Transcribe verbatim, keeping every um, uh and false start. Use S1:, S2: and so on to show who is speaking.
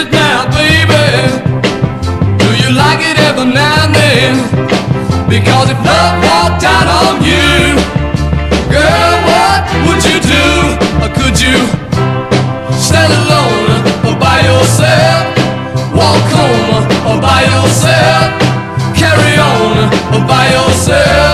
S1: it now, baby? Do you like it every now and then? Because if love walked out on you, girl, what would you do? Or could you stand alone or by yourself? Walk home or by yourself? Carry on or by yourself?